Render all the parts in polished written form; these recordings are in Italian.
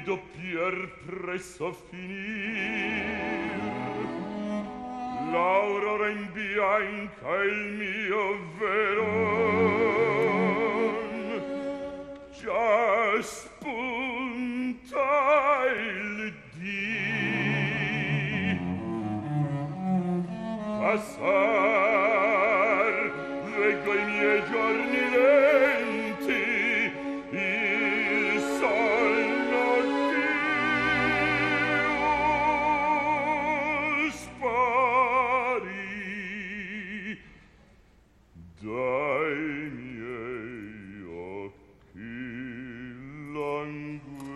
doppier presso finir. L'aurora in bianca il mio veron, già spunta il dì. Passar, veggo i miei giorni lenti, il sonno Dio sparì dai miei occhi languenti.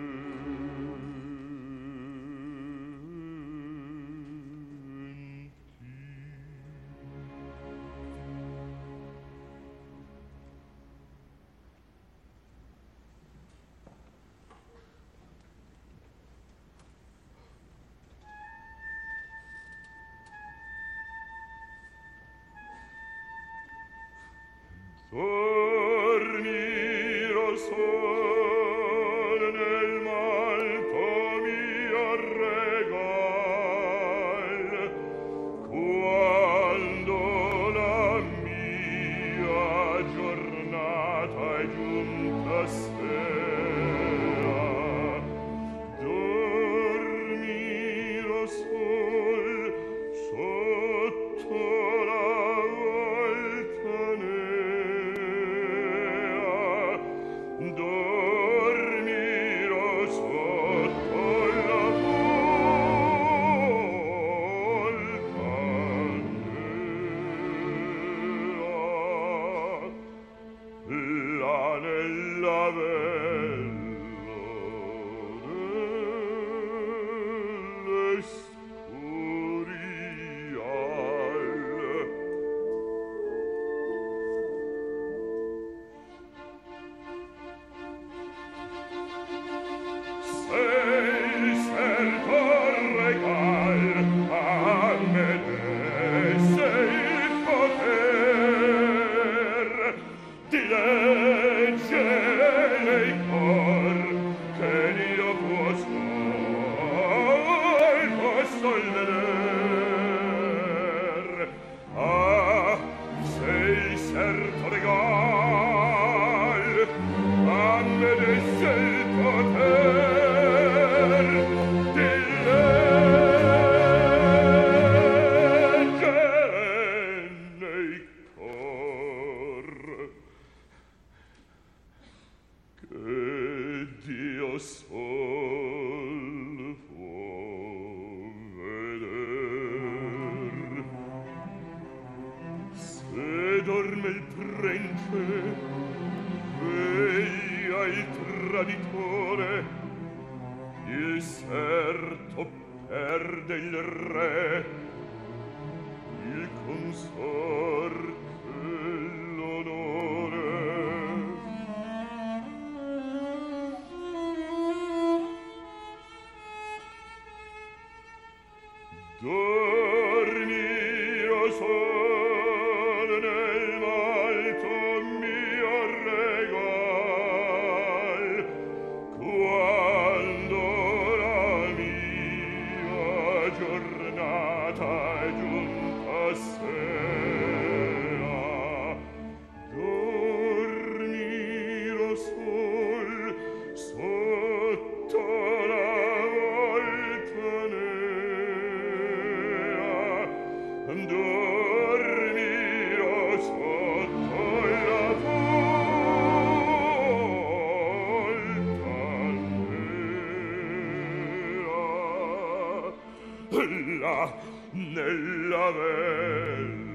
Dormirò sol nel malto mio regal, quando la mia giornata è giunta sera. Dormirò sol sotto la dormirò sotto la voltanea, là nell'avello dell'Escurial. Sei certo regal a me desse il poter di leggere nei cor che io posso il veder. Ah, sei certo regal a me desse il poter Dio sol può veder. Se dorme il prence, veglia il traditore, il serto perde il re, il consorte l'onore. Dormirò sol nel malto mio regal, quando la mia giornata è giunta sera. Dormirò sol sotto la dormirò sotto la voltanera, là nella vella